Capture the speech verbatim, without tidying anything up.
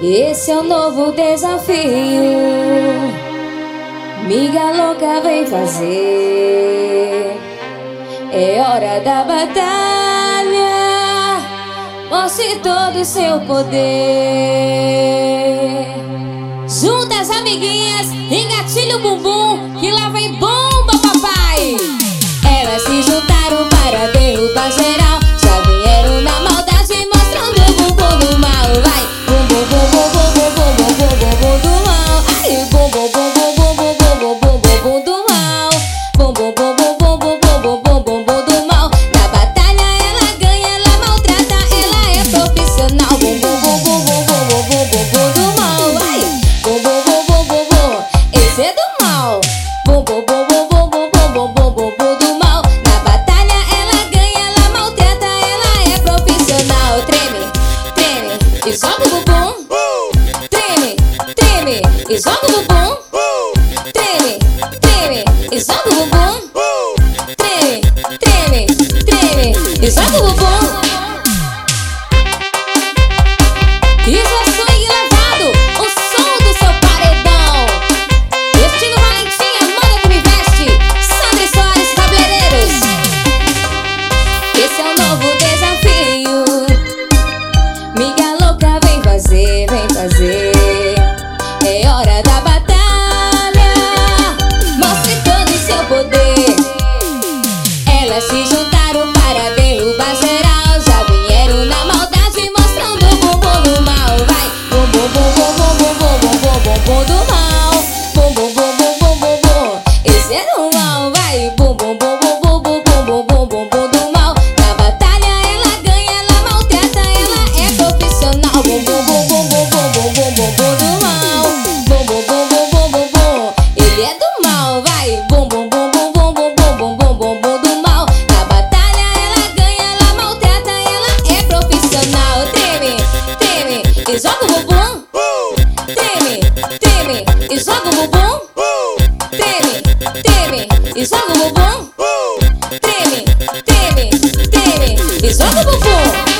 Esse é o novo desafio. Miga louca, vem fazer. É hora da batalha. Mostre todo o seu poder. Junta as amiguinhas, engatilha o bumbum, que lá vem bomba, papai. Elas se juntaram para derrubar geral. Já vieram na maldade mostrando o bumbum do mal. Vai, bumbum, bumbum, bumbum, bumbum, bumbum, bumbum do mal. Ai, bumbum, bumbum, bumbum, bumbum, bumbum, bumbum do mal. Bumbum, bumbum, bumbum, bumbum, bumbum, bumbum do mal. Na batalha ela ganha, ela maltrata, ela é profissional. Bumbum, bumbum, bumbum, bumbum, bumbum, bumbum do mal. Vai, bumbum, bumbum, bumbum, bumbum, esse é do mal. Bumbum, bumbum, bumbum, bumbum, bumbum, bumbum do mal. Na batalha ela ganha, ela maltrata, ela é profissional. Treme, treme e joga o bumbum. Treme, treme e joga o bumbum. Treme, treme e joga o bumbum. Treme, treme, treme e joga o bumbum. Isso é swing levado, o som do seu paredão. Estilo Valentinha, manda que me veste. Sandra Soares, cabeleireiros. Esse é o novo desafio. Miga louca, vem fazer, vem fazer. É hora da batalha. Mostre todo o seu poder. Elas se juntaram para derrubar geral. Já vieram na maldade mostrando o bumbum do mal. Vai, bumbum, bumbum, bumbum, bumbum, bumbum, bumbum do mal. Bumbum, bumbum, bumbum, bumbum, esse é do mal. Vai, bumbum, bumbum, bumbum, bumbum, bumbum, bumbum do mal. Na batalha ela ganha, ela maltrata, ela é profissional. Bumbum, bumbum, bumbum, bumbum, bumbum, bumbum do mal. Bumbum, bumbum, bumbum, bumbum, ele é do mal. Vai, bumbum, bumbum, bumbum, bumbum, bumbum, bumbum do mal. Na batalha ela ganha, ela maltrata, ela é profissional. Treme, treme e joga o bumbum. Treme, treme e joga o bumbum. Treme, treme e joga o bumbum. Treme, treme, treme e joga o bumbum.